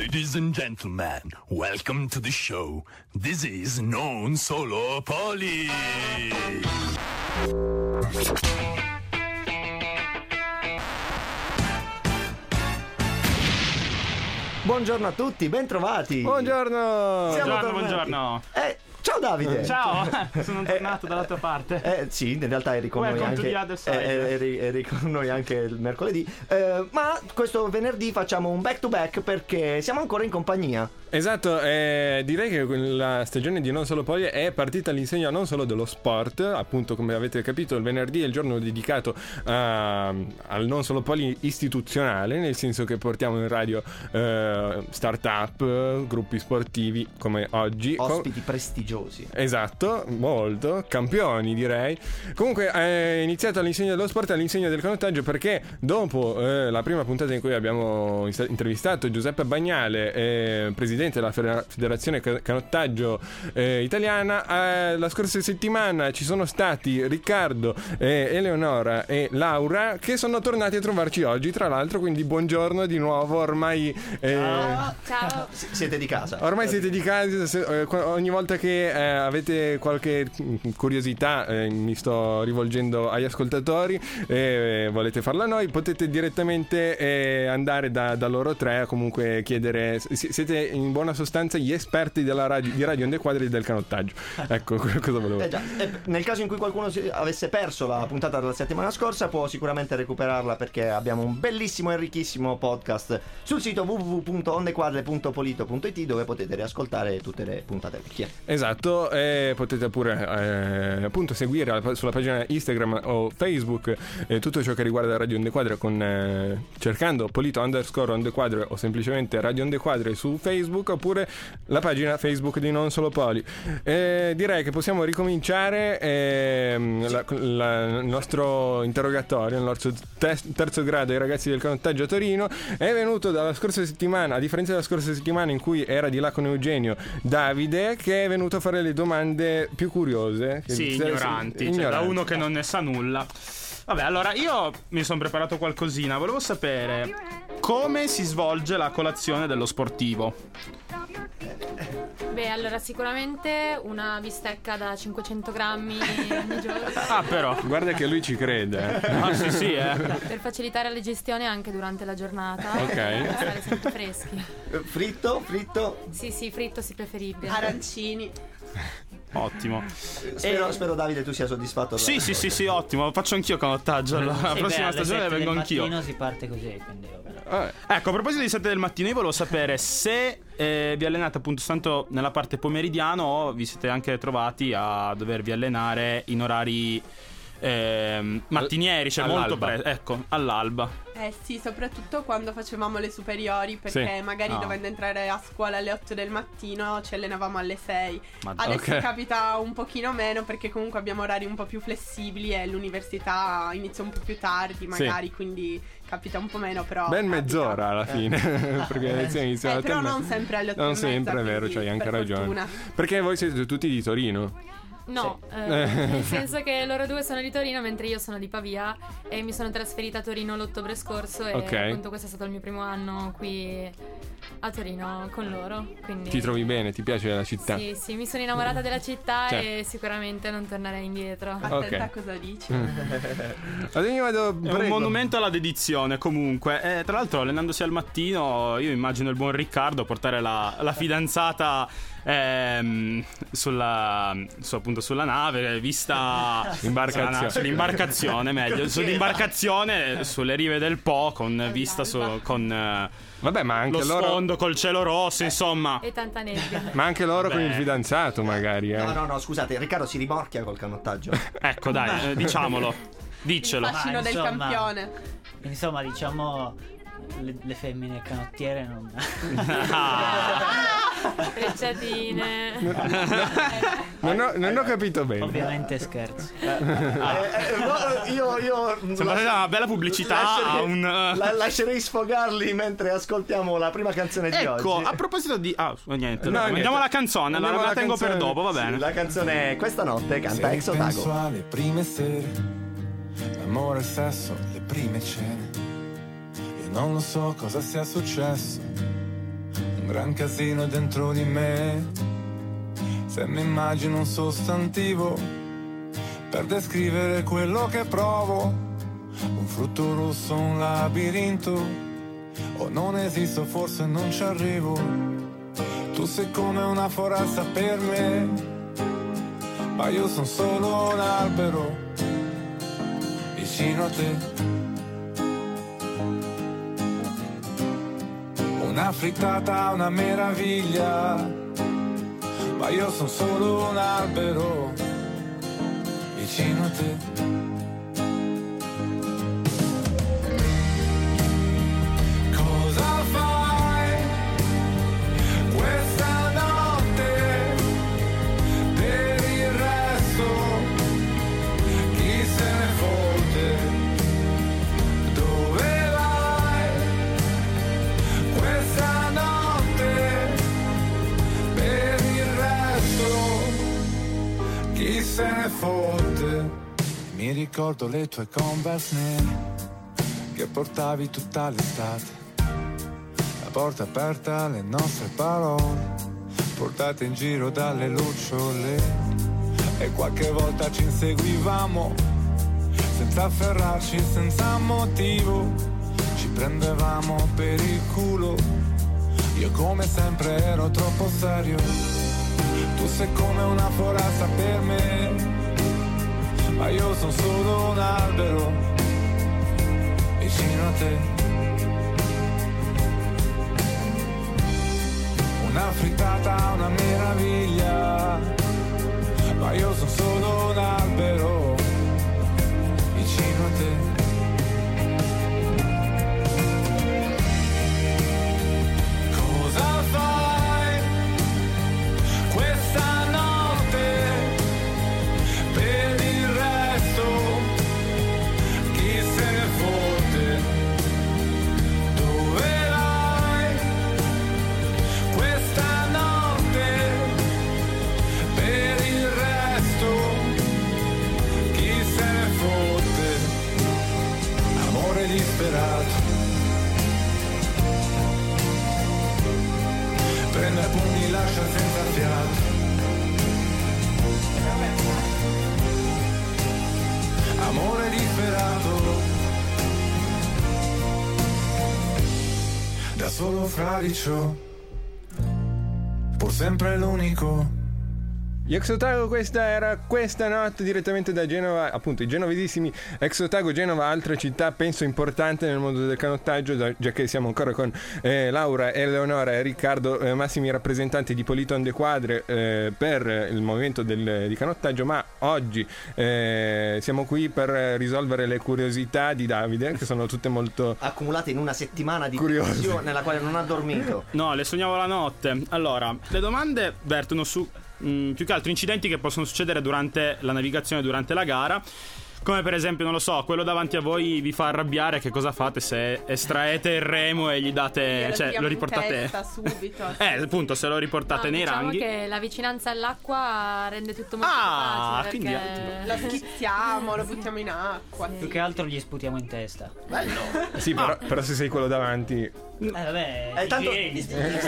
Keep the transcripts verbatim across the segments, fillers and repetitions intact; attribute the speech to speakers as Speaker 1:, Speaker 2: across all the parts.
Speaker 1: Ladies and gentlemen, welcome to the show. This is Non Solo Poli.
Speaker 2: Buongiorno a tutti, bentrovati.
Speaker 3: Buongiorno.
Speaker 2: Siamo
Speaker 3: Buongiorno,
Speaker 2: tornati.
Speaker 3: buongiorno.
Speaker 2: Eh, ciao Davide.
Speaker 3: Ciao, sono tornato dalla tua parte.
Speaker 2: Eh sì, in realtà eri con
Speaker 3: Welcome
Speaker 2: noi
Speaker 3: to
Speaker 2: anche
Speaker 3: the other side.
Speaker 2: eh, eri, eri con noi anche il mercoledì. Eh, ma questo venerdì facciamo un back to back perché siamo ancora in compagnia.
Speaker 4: Esatto, eh, direi che la stagione di Non Solo Poli è partita all'insegna non solo dello sport, appunto come avete capito il venerdì è il giorno dedicato a, al Non Solo Poli istituzionale, nel senso che portiamo in radio eh, start-up, gruppi sportivi come oggi.
Speaker 2: Ospiti prestigiosi.
Speaker 4: Esatto, molto, campioni direi. Comunque è iniziato all'insegna dello sport e all'insegna del canottaggio perché dopo eh, la prima puntata in cui abbiamo intervistato Giuseppe Bagnale, eh, presidente della Federazione Canottaggio eh, Italiana, eh, la scorsa settimana ci sono stati Riccardo, eh, Eleonora e Laura che sono tornati a trovarci oggi, tra l'altro, quindi buongiorno di nuovo, ormai eh,
Speaker 5: ciao, ciao.
Speaker 2: S- siete di casa.
Speaker 4: Ormai siete di casa, se, eh, ogni volta che eh, avete qualche curiosità, eh, mi sto rivolgendo agli ascoltatori, eh, volete farla a noi, potete direttamente eh, andare da, da loro tre, comunque chiedere, siete in in buona sostanza gli esperti della radio, di Radio Onde Quadre e del canottaggio. Ecco cosa volevo
Speaker 2: eh già, eh, nel caso in cui qualcuno si avesse perso la puntata della settimana scorsa può sicuramente recuperarla perché abbiamo un bellissimo e ricchissimo podcast sul sito w w w punto ondequadre punto polito punto i t dove potete riascoltare tutte le puntate vecchie.
Speaker 4: Esatto, e potete pure eh, appunto seguire sulla pagina Instagram o Facebook eh, tutto ciò che riguarda Radio Onde Quadre con eh, cercando Polito underscore Onde Quadre o semplicemente Radio Onde Quadre su Facebook oppure la pagina Facebook di Non Solo Poli. Eh, direi che possiamo ricominciare ehm,
Speaker 2: sì.
Speaker 4: la, la, il nostro interrogatorio, il nostro te- terzo grado ai ragazzi del canottaggio a Torino è venuto dalla scorsa settimana, a differenza della scorsa settimana in cui era di là con Eugenio, Davide, che è venuto a fare le domande più curiose.
Speaker 3: Sì, ignoranti, ignoranti. Cioè, da uno che non ne sa nulla. Vabbè, allora io mi sono preparato qualcosina. Volevo sapere come si svolge la colazione dello sportivo.
Speaker 5: Beh, allora sicuramente una bistecca da cinquecento grammi ogni giorno.
Speaker 3: Ah, però
Speaker 4: guarda che lui ci crede.
Speaker 3: Ah, sì, sì, eh.
Speaker 5: Per facilitare la gestione anche durante la giornata.
Speaker 4: Ok.
Speaker 5: Per stare sempre freschi.
Speaker 2: Fritto, fritto.
Speaker 5: Sì, sì, fritto sì, preferibile.
Speaker 6: Arancini.
Speaker 3: Ottimo.
Speaker 2: Spero,
Speaker 3: e...
Speaker 2: spero Davide tu sia soddisfatto.
Speaker 3: Sì, da... sì, sì, sì, ottimo. Faccio anch'io canottaggio. Allora.
Speaker 7: Sì,
Speaker 3: la prossima
Speaker 7: beh,
Speaker 3: stagione vengo anch'io.
Speaker 7: Al mattino si parte così, quindi
Speaker 3: ah, ecco, a proposito di sette del mattino, io volevo sapere se eh, vi allenate appunto tanto nella parte pomeridiana o vi siete anche trovati a dovervi allenare in orari eh, mattinieri, cioè
Speaker 4: all'alba.
Speaker 3: molto presto, ecco, all'alba.
Speaker 6: Eh sì, soprattutto quando facevamo le superiori, perché
Speaker 4: sì.
Speaker 6: magari
Speaker 3: no.
Speaker 6: dovendo entrare a scuola alle otto del mattino ci allenavamo alle sei.
Speaker 3: Ma
Speaker 6: Adesso
Speaker 4: okay.
Speaker 6: capita un pochino meno perché comunque abbiamo orari un po' più flessibili e l'università inizia un po' più tardi magari, sì. Quindi capita un po' meno, però
Speaker 4: ben
Speaker 6: capita.
Speaker 4: mezz'ora alla fine eh. Perché le lezioni iniziano
Speaker 6: eh, però
Speaker 4: tempo.
Speaker 6: non sempre alle otto
Speaker 4: non
Speaker 6: e mezza,
Speaker 4: sempre, è vero, c'hai anche ragione
Speaker 6: fortuna.
Speaker 4: Perché voi siete tutti di Torino.
Speaker 5: No,
Speaker 4: sì.
Speaker 5: eh, nel senso che loro due sono di Torino mentre io sono di Pavia e mi sono trasferita a Torino l'ottobre scorso e
Speaker 4: okay.
Speaker 5: appunto questo è stato il mio primo anno qui a Torino con loro, quindi...
Speaker 4: Ti trovi bene? Ti piace la città?
Speaker 5: Sì, sì, mi sono innamorata della città
Speaker 4: cioè.
Speaker 5: e sicuramente non tornerei indietro.
Speaker 6: Attenta
Speaker 4: okay.
Speaker 6: a cosa dici.
Speaker 4: Allora io vado,
Speaker 3: è un monumento alla dedizione comunque. eh, Tra l'altro allenandosi al mattino io immagino il buon Riccardo portare la, la fidanzata ehm, sulla, su, appunto sulla nave, vista
Speaker 4: l'imbarcazione,
Speaker 3: sull'imbarcazione meglio, sull'imbarcazione sulle rive del Po con vista su, con eh,
Speaker 4: vabbè, ma anche
Speaker 3: lo
Speaker 4: loro...
Speaker 3: sfondo col cielo rosso, insomma.
Speaker 5: E tanta nebbia.
Speaker 4: Ma anche loro
Speaker 3: Beh.
Speaker 4: con il fidanzato magari eh.
Speaker 2: No, no, no, scusate, Riccardo si rimorchia col canottaggio.
Speaker 3: Ecco, dai, eh, diciamolo. Diccelo.
Speaker 6: Il fascino
Speaker 7: Ma,
Speaker 6: del
Speaker 7: insomma,
Speaker 6: campione.
Speaker 7: Insomma, diciamo le, le femmine canottiere non...
Speaker 5: Frecciatine.
Speaker 4: Non ho, non ho capito bene.
Speaker 7: Ovviamente scherzo.
Speaker 2: eh, eh, io, io
Speaker 3: Sembra
Speaker 2: lasci-
Speaker 3: una bella pubblicità
Speaker 2: lascerei,
Speaker 3: a un
Speaker 2: la, lascerei sfogarli mentre ascoltiamo la prima canzone di
Speaker 3: ecco,
Speaker 2: oggi.
Speaker 3: a proposito di ah, niente,
Speaker 4: No,
Speaker 3: no,
Speaker 4: niente.
Speaker 3: andiamo alla canzone, allora
Speaker 4: Andiamo
Speaker 3: me la
Speaker 4: alla
Speaker 3: tengo
Speaker 4: canzone.
Speaker 3: per dopo, va
Speaker 2: Sì,
Speaker 3: bene.
Speaker 2: la canzone Questa notte canta Ex
Speaker 8: penso
Speaker 2: Otago.
Speaker 8: alle prime sere, l'amore, il sesso, le prime cene. Io non lo so cosa sia successo. Un gran casino dentro di me. Se mi immagino un sostantivo per descrivere quello che provo, un frutto rosso, un labirinto, o non esisto, forse non ci arrivo. Tu sei come una foresta per me, ma io sono solo un albero vicino a te. Una frittata, una meraviglia, ma io sono solo un albero vicino a te. Cosa fai questa notte? Per il resto chi se ne fotte? Dove vai questa notte? Per il resto chi se ne fotte? Mi ricordo le tue Converse nere che portavi tutta l'estate, la porta aperta alle nostre parole, portate in giro dalle lucciole, e qualche volta ci inseguivamo senza afferrarci, senza motivo, ci prendevamo per il culo. Io come sempre ero troppo serio, tu sei come una foresta per me, ma io sono solo un albero vicino a te. Una frittata, una meraviglia, ma io sono solo un albero vicino a te. Cosa fai questa notte? Per il resto chi se ne fotte? Dove vai questa notte? Per il resto chi se ne fotte? Amore disperato, prende a pugni, lascia senza fiato. Amore disperato, da solo fradicio, pur sempre l'unico.
Speaker 4: Ex Otago, questa era Questa notte direttamente da Genova, appunto i genovedissimi Ex Otago Genova, altra città penso importante nel mondo del canottaggio, già che siamo ancora con eh, Laura, Eleonora e Riccardo, eh, massimi rappresentanti di Polito on the Quadre eh, per il movimento del, di canottaggio, ma oggi eh, siamo qui per risolvere le curiosità di Davide, che sono tutte molto
Speaker 2: accumulate in una settimana di
Speaker 4: curiose,
Speaker 2: tensione nella quale non ha dormito.
Speaker 3: No, le sognavo la notte. Allora, le domande vertono su Mm, più che altro incidenti che possono succedere durante la navigazione, durante la gara, come per esempio, non lo so, quello davanti a voi vi fa arrabbiare, che cosa fate se estraete il remo e gli date, cioè lo riportate
Speaker 6: subito,
Speaker 3: eh appunto, se lo riportate
Speaker 5: no,
Speaker 3: nei
Speaker 5: diciamo
Speaker 3: ranghi,
Speaker 5: che la vicinanza all'acqua rende tutto molto
Speaker 3: ah,
Speaker 5: più
Speaker 3: quindi
Speaker 5: facile,
Speaker 6: lo schizziamo, lo buttiamo in acqua.
Speaker 7: Più che altro gli sputiamo in testa.
Speaker 2: Bello.
Speaker 4: sì, però, però se sei quello davanti
Speaker 7: Eh vabbè,
Speaker 2: Eh, tanto
Speaker 7: igieni.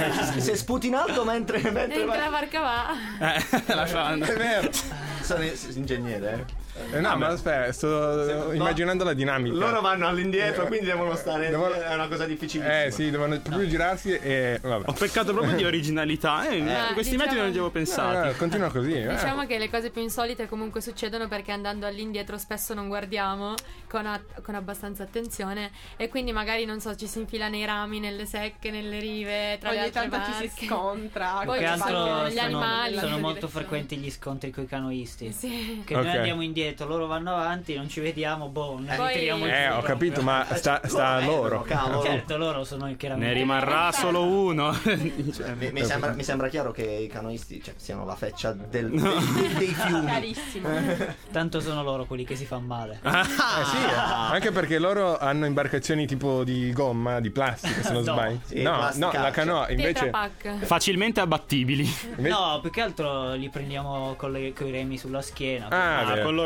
Speaker 2: se sputi in alto mentre, mentre
Speaker 5: e
Speaker 2: vai-
Speaker 5: la barca va.
Speaker 3: eh, lascia andare.
Speaker 4: è vero.
Speaker 2: sono ingegnere, eh.
Speaker 4: Eh, no, ma aspetta, sto immaginando la dinamica.
Speaker 2: Loro vanno all'indietro, quindi devono stare.
Speaker 4: Devono-
Speaker 2: È una cosa difficilissima.
Speaker 4: Eh sì, devono proprio girarsi e vabbè.
Speaker 3: Ho peccato proprio di originalità, eh,
Speaker 5: Eh,
Speaker 3: questi
Speaker 5: diciamo-
Speaker 3: metodi non li avevo pensati.
Speaker 4: Eh, continua così. eh.
Speaker 5: Diciamo che le cose più insolite comunque succedono perché andando all'indietro spesso non guardiamo con, a- con abbastanza attenzione, e quindi magari, non so, ci si infila nei rami, nelle secche, nelle rive, tra le
Speaker 6: Ogni
Speaker 5: altre
Speaker 6: tanto ci si
Speaker 5: barche.
Speaker 6: scontra.
Speaker 5: Poi
Speaker 7: Più che
Speaker 5: ci
Speaker 7: altro
Speaker 5: sono gli
Speaker 7: sono,
Speaker 5: animali.
Speaker 7: sono
Speaker 6: Nella
Speaker 7: molto
Speaker 6: direzione.
Speaker 7: frequenti gli scontri coi canoisti.
Speaker 5: Sì.
Speaker 7: Che
Speaker 4: Ok.
Speaker 7: noi andiamo indietro, loro vanno avanti, non ci vediamo, boh, ne
Speaker 5: Poi-
Speaker 7: ritiriamo il
Speaker 4: Eh, ho
Speaker 7: fuoco.
Speaker 4: capito, ma sta, sta a loro.
Speaker 2: Cavolo.
Speaker 7: Certo, loro sono
Speaker 3: Ne
Speaker 7: chiaramente.
Speaker 3: rimarrà solo uno. Cioè,
Speaker 2: Mi, mi sembra, mi sembra chiaro che i canoisti, cioè, siano la feccia del, dei, dei fiumi.
Speaker 6: Carissimo.
Speaker 7: Tanto sono loro quelli che si fanno male.
Speaker 4: Eh sì, eh. anche perché loro hanno imbarcazioni tipo di gomma, di plastica, se non
Speaker 7: No.
Speaker 4: sbagli.
Speaker 2: Sì,
Speaker 4: no,
Speaker 2: plastica,
Speaker 4: no, la canoa
Speaker 5: Tetra
Speaker 4: invece,
Speaker 5: Pak.
Speaker 3: facilmente abbattibili.
Speaker 4: invece-
Speaker 7: No, più che altro li prendiamo con i remi sulla schiena.
Speaker 4: Ah,
Speaker 3: Ah,
Speaker 4: vero.
Speaker 3: con loro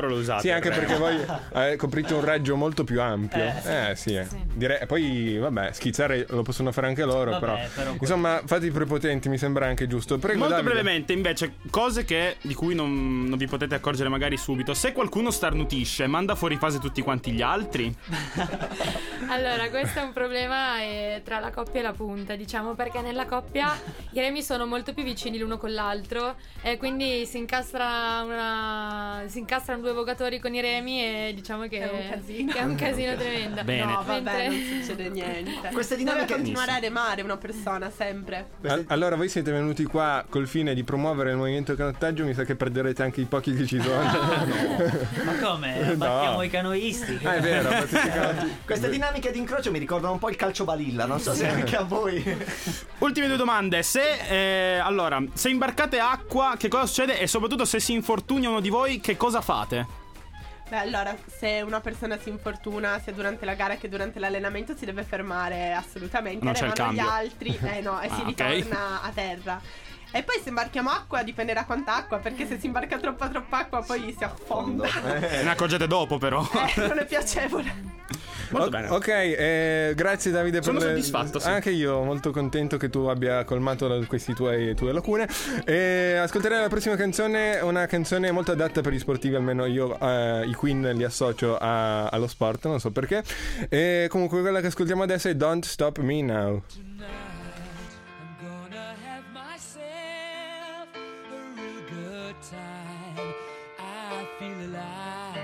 Speaker 3: loro lo usate.
Speaker 4: Sì, anche perché voi eh, coprite un raggio molto più ampio. Eh, eh sì, eh.
Speaker 5: Sì.
Speaker 4: Direi, poi, vabbè, schizzare lo possono fare anche loro,
Speaker 7: Vabbè,
Speaker 4: però.
Speaker 7: però
Speaker 4: Insomma, fate i prepotenti, mi sembra anche giusto. Prego,
Speaker 3: Molto
Speaker 4: Davide.
Speaker 3: brevemente, invece, cose che, di cui non, non vi potete accorgere magari subito. Se qualcuno starnutisce, manda fuori fase tutti quanti gli altri?
Speaker 5: Allora, questo è un problema eh, tra la coppia e la punta, diciamo, perché nella coppia i remi sono molto più vicini l'uno con l'altro e quindi si incastra una si incastrano due vogatori con i remi e diciamo che
Speaker 6: È un casino.
Speaker 5: che è un casino tremendo.
Speaker 3: Bene.
Speaker 6: No, vabbè,
Speaker 5: Mentre-
Speaker 6: non succede niente.
Speaker 2: Queste
Speaker 6: Deve
Speaker 2: dinamiche-
Speaker 6: continuare a remare una persona sempre.
Speaker 4: Al- allora, voi siete venuti qua col fine di promuovere il movimento canottaggio. Mi sa che perderete anche i pochi che ci sono.
Speaker 7: Ma come? Battiamo
Speaker 4: No.
Speaker 7: i canoisti.
Speaker 4: Ah, è vero, battete i canoti.
Speaker 2: Queste dinamiche di incrocio mi ricordano un po' il calcio balilla, non so se anche a voi.
Speaker 3: Ultime due domande. Se eh, allora, se imbarcate acqua, che cosa succede? E soprattutto se si infortuna uno di voi, che cosa fate?
Speaker 6: Beh, allora, se una persona si infortuna sia durante la gara che durante l'allenamento, si deve fermare assolutamente.
Speaker 3: Non c'è il
Speaker 6: remano gli
Speaker 3: cambio.
Speaker 6: altri, eh no, e
Speaker 3: Ah,
Speaker 6: si
Speaker 3: ok.
Speaker 6: ritorna a terra. E poi se imbarchiamo acqua dipende da quanta acqua, perché se si imbarca troppa troppa acqua poi si affonda.
Speaker 3: Se ne accorgete dopo, però.
Speaker 6: Eh, non è piacevole.
Speaker 3: Molto
Speaker 4: O-
Speaker 3: bene.
Speaker 4: Ok, eh, grazie Davide.
Speaker 3: Sono
Speaker 4: per le-
Speaker 3: soddisfatto, sì.
Speaker 4: Anche io, molto contento che tu abbia colmato la- queste tue, tue lacune. E ascolterei la prossima canzone, una canzone molto adatta per gli sportivi, almeno io eh, i Queen li associo a- allo sport, non so perché. E comunque quella che ascoltiamo adesso è Don't Stop Me Now.
Speaker 9: I'm gonna have myself a real good time. I feel alive,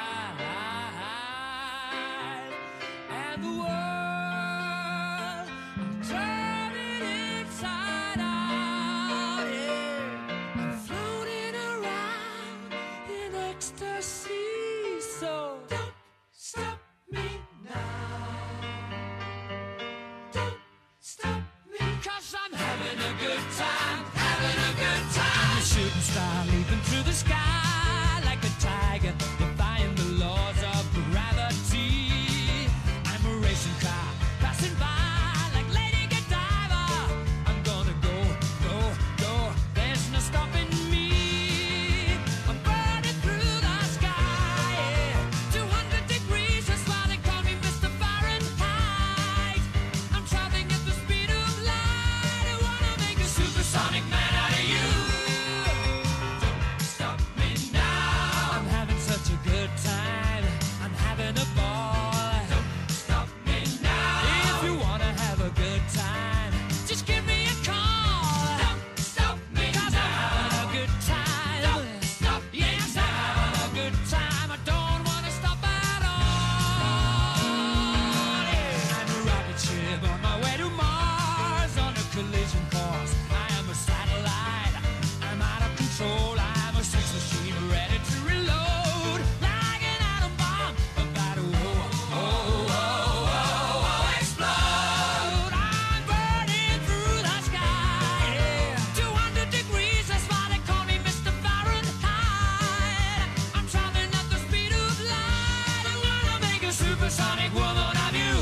Speaker 9: and the world I'm turning inside out. Yeah, I'm floating around in ecstasy. So don't stop me now. Don't stop me, 'cause I'm having a good time, having a good time. I'm a shooting star leaping through the sky like a tiger, defying the laws of gravity. I'm a racing car passing by like Lady Godiva. I'm gonna go, go, go, there's no stopping me. I'm burning through the sky, yeah. two hundred degrees, that's why they call me Mister Fahrenheit. I'm traveling at the speed of light. I wanna make a supersonic man out of you. Don't stop me now. I'm having such a good time. I'm having a ball. Don't stop me now. If you wanna have a good time, just give me a call. Don't stop me 'cause I'm having a good time. Don't stop me yes, I'm having a good time. I don't wanna stop at all. Yeah. I'm a rocket ship on my way to Mars on a collision course. I am a satellite. I'm out of control. I'm a sex machine ready to reload like an atom bomb about to oh, oh, oh, oh, oh, explode. I'm burning through the sky. Yeah. two hundred degrees, that's why they call me Mister Fahrenheit. I'm traveling at the speed of light. I wanna make a supersonic woman of you.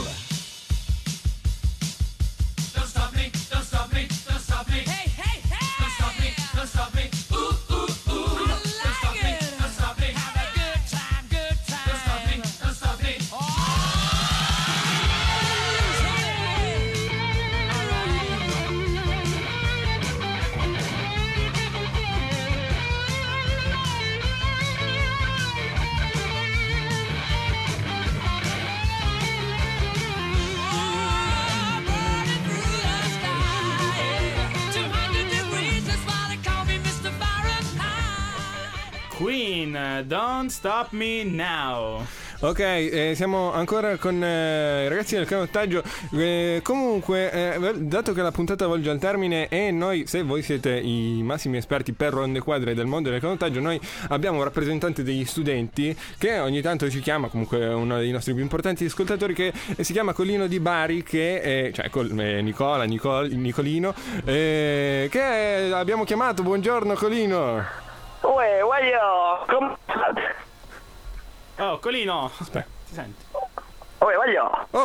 Speaker 9: Don't stop me, don't stop me, don't stop me. Hey, hey, hey! Don't stop me, don't stop me. Ooh, ooh, ooh. I like don't stop me, don't stop me. Have a good time, good time. Don't stop me, don't stop me. I'm burning through the sky. two hundred degrees, that's why they call me Mister Fahrenheit.
Speaker 3: Queen, Don't Stop Me Now.
Speaker 4: Ok, eh, siamo ancora con eh, i ragazzi del canottaggio. Eh, comunque, eh, dato che la puntata volge al termine e noi, se voi siete i massimi esperti per ronde quadre del mondo del canottaggio, noi abbiamo un rappresentante degli studenti che ogni tanto ci chiama, comunque uno dei nostri più importanti ascoltatori, che si chiama Colino Di Bari, che è, cioè col, eh, Nicola, Nicol, Nicolino, eh, che abbiamo chiamato. Buongiorno Colino.
Speaker 10: Uè, voglio. Come state?
Speaker 3: Oh, Colino.
Speaker 4: Aspetta.
Speaker 3: Ti senti?
Speaker 10: Uè, voglio.
Speaker 4: Oh,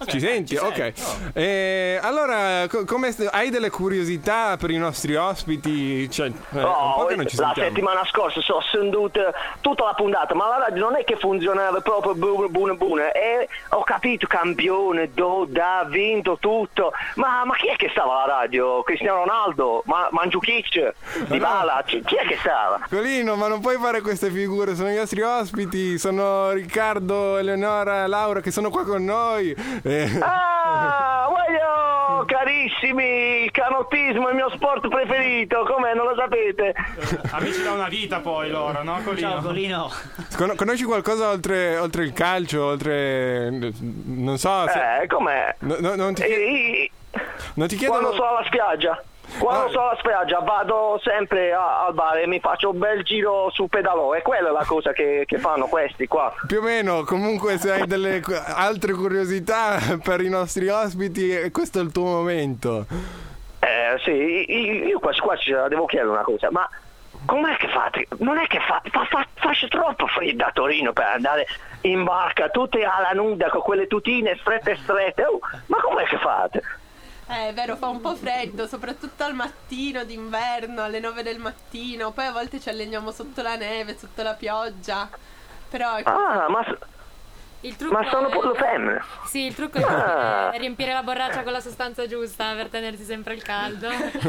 Speaker 4: Ci senti?
Speaker 3: ci
Speaker 4: Ok.
Speaker 3: sei.
Speaker 4: Eh, allora, co- come st- hai delle curiosità per i nostri ospiti? Cioè, eh, un
Speaker 10: Oh,
Speaker 4: po' che non ci
Speaker 10: la
Speaker 4: sentiamo.
Speaker 10: settimana scorsa sono sentita tutta la puntata, ma la radio non è che funzionava proprio buona buona buona. E ho capito, campione, Doda, ha vinto tutto. Ma, ma chi è che stava alla radio? Cristiano Ronaldo? Ma, Mandzukic? Dybala? Chi chi è che stava?
Speaker 4: Colino, ma non puoi fare queste figure, sono i nostri ospiti, sono Riccardo, Eleonora, Laura che sono qua con noi. Eh,
Speaker 10: Ah, voglio, carissimi, il canottismo è il mio sport preferito, com'è, non lo sapete?
Speaker 3: Amici da una vita poi loro, no Colino?
Speaker 7: Ciao Colino.
Speaker 4: con- conosci qualcosa oltre, oltre il calcio, oltre... non so se...
Speaker 10: Eh, com'è?
Speaker 4: No, no, non ti chiedo...
Speaker 10: E-
Speaker 4: Non ti chiedo...
Speaker 10: Quando sono alla spiaggia, quando
Speaker 4: Ah.
Speaker 10: sono alla spiaggia vado sempre a- al bar e mi faccio un bel giro su pedalò, e quella è la cosa che, che fanno questi qua.
Speaker 4: Più o meno, comunque se hai delle cu- altre curiosità per i nostri ospiti, eh, questo è il tuo momento.
Speaker 10: Eh sì, io, io qua, qua ci devo chiedere una cosa, ma com'è che fate? Non è che fa, fa, fa, faccia troppo freddo a Torino per andare in barca tutte alla nuda con quelle tutine strette strette, oh, ma com'è che fate?
Speaker 6: Eh, è vero, fa un po' freddo, soprattutto al mattino d'inverno, alle nove del mattino. Poi a volte ci alleniamo sotto la neve, sotto la pioggia. Però
Speaker 10: Ah, ma,
Speaker 5: Il trucco
Speaker 10: ma sono
Speaker 5: è-
Speaker 10: pure femmine.
Speaker 5: Sì, il trucco è
Speaker 10: Ah.
Speaker 5: riempire, riempire la borraccia con la sostanza giusta per tenersi sempre il caldo.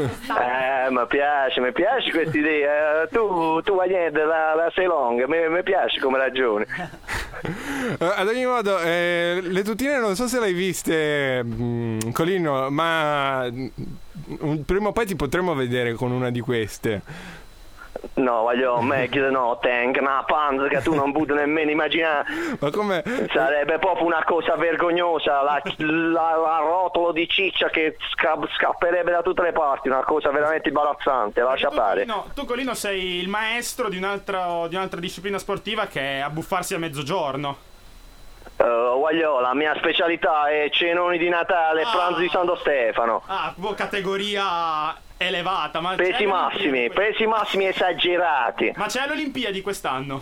Speaker 10: Eh, mi piace, mi piace questa idea. Eh, Tu, tu vai niente, la, la sei longa, mi, mi piace come ragioni.
Speaker 4: Eh, ad ogni modo, eh, le tutine non so se le hai viste, mh, Colino, ma mh, un- prima o poi ti potremmo vedere con una di queste.
Speaker 10: No, voglio, meglio no, tengo una panza che tu non puoi nemmeno immaginare.
Speaker 4: Ma come?
Speaker 10: Sarebbe proprio una cosa vergognosa, la, la, la rotolo di ciccia che sca- scapperebbe da tutte le parti, una cosa veramente imbarazzante, lascia
Speaker 3: tu,
Speaker 10: fare.
Speaker 3: Colino, tu Colino sei il maestro di un'altra, di un'altra disciplina sportiva che è abbuffarsi a mezzogiorno.
Speaker 10: Uh, voglio, la mia specialità è cenoni di Natale e
Speaker 3: Ah.
Speaker 10: pranzo di Santo Stefano.
Speaker 3: Ah, proprio categoria elevata. Ma c'è
Speaker 10: Pesi
Speaker 3: le
Speaker 10: massimi,
Speaker 3: Olimpiadi-
Speaker 10: pesi massimi esagerati.
Speaker 3: Ma c'è le Olimpiadi quest'anno?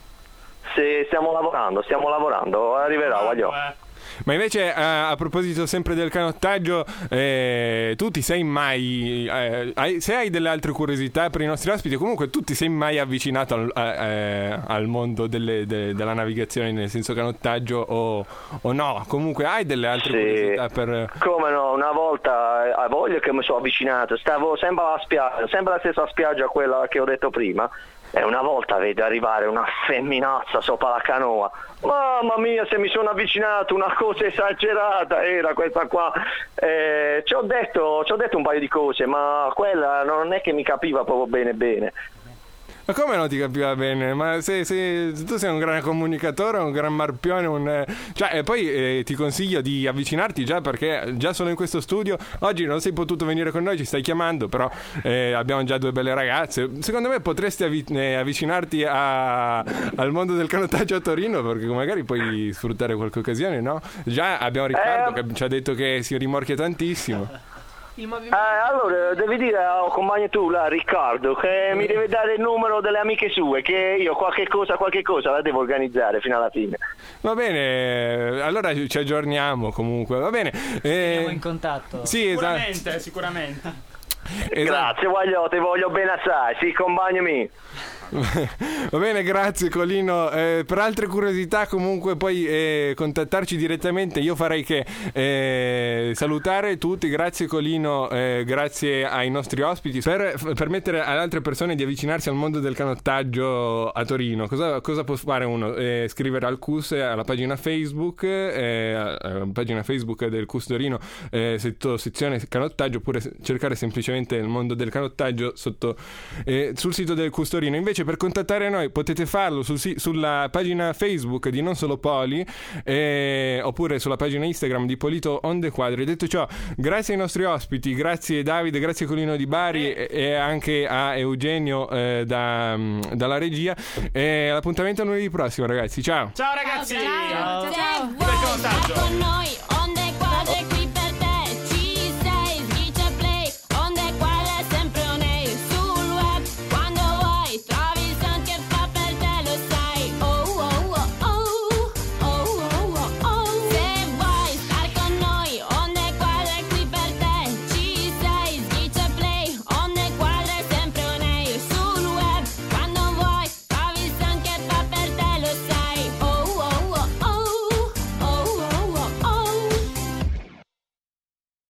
Speaker 10: Sì, stiamo lavorando, stiamo lavorando, arriverà, voglio.
Speaker 3: Eh.
Speaker 4: Ma invece, eh, a proposito sempre del canottaggio, eh, tu ti sei mai, eh, hai- se hai delle altre curiosità per i nostri ospiti, comunque tu ti sei mai avvicinato al, a- eh, al mondo delle- de- della navigazione, nel senso canottaggio o, o no? Comunque hai delle altre
Speaker 10: Sì.
Speaker 4: curiosità per...
Speaker 10: Come no, una volta, eh, a voglia che mi sono avvicinato, stavo sempre alla spiaggia, sempre la stessa spiaggia quella che ho detto prima, e una volta vedo arrivare una femminazza sopra la canoa. Mamma mia, se mi sono avvicinato, una cosa esagerata era questa qua. Eh, ci ho detto, ci ho detto un paio di cose, ma quella non è che mi capiva proprio bene bene.
Speaker 4: Ma come non ti capiva bene? Ma se, se tu sei un gran comunicatore, un gran marpione, un... eh, cioè, e poi eh, ti consiglio di avvicinarti già, perché già sono in questo studio. Oggi non sei potuto venire con noi, ci stai chiamando, però eh, abbiamo già due belle ragazze. Secondo me potresti avvi- eh, avvicinarti a- al mondo del canottaggio a Torino, perché magari puoi sfruttare qualche occasione, no? Già abbiamo Riccardo
Speaker 10: Eh.
Speaker 4: che ci ha detto che si rimorchia tantissimo.
Speaker 6: il movimento...
Speaker 10: Eh, allora, devi dire al compagno tu, là, Riccardo, che mi deve dare il numero delle amiche sue, che io qualche cosa, qualche cosa la devo organizzare fino alla fine.
Speaker 4: Va bene, allora ci aggiorniamo comunque, va bene. Eh,
Speaker 7: Siamo in contatto.
Speaker 4: sì, esatto.
Speaker 3: Sicuramente, sicuramente.
Speaker 4: esatto.
Speaker 10: Grazie, voglio, ti voglio bene assai, sì, compagnami.
Speaker 4: Va bene, grazie Colino. Eh, per altre curiosità comunque puoi eh, contattarci direttamente. Io farei che eh, salutare tutti. Grazie Colino, eh, grazie ai nostri ospiti per f- permettere alle altre persone di avvicinarsi al mondo del canottaggio a Torino. Cosa, cosa può fare uno? Eh, scrivere al C U S, alla pagina Facebook, eh, alla pagina Facebook del C U S Torino, eh, sotto sezione canottaggio, oppure se- cercare semplicemente il mondo del canottaggio sotto, eh, sul sito del C U S Torino. Invece per contattare noi potete farlo sul si- sulla pagina Facebook di Non Solo Poli, eh, oppure sulla pagina Instagram di Polito Onde Quadri. Detto ciò, grazie ai nostri ospiti, grazie Davide, grazie Colino di Bari e, e anche a Eugenio eh, da, dalla regia. E l'appuntamento a lunedì prossimo, ragazzi. Ciao.
Speaker 3: Ciao ragazzi!
Speaker 5: Ciao, ciao, ciao.
Speaker 3: Bel canottaggio.
Speaker 11: con noi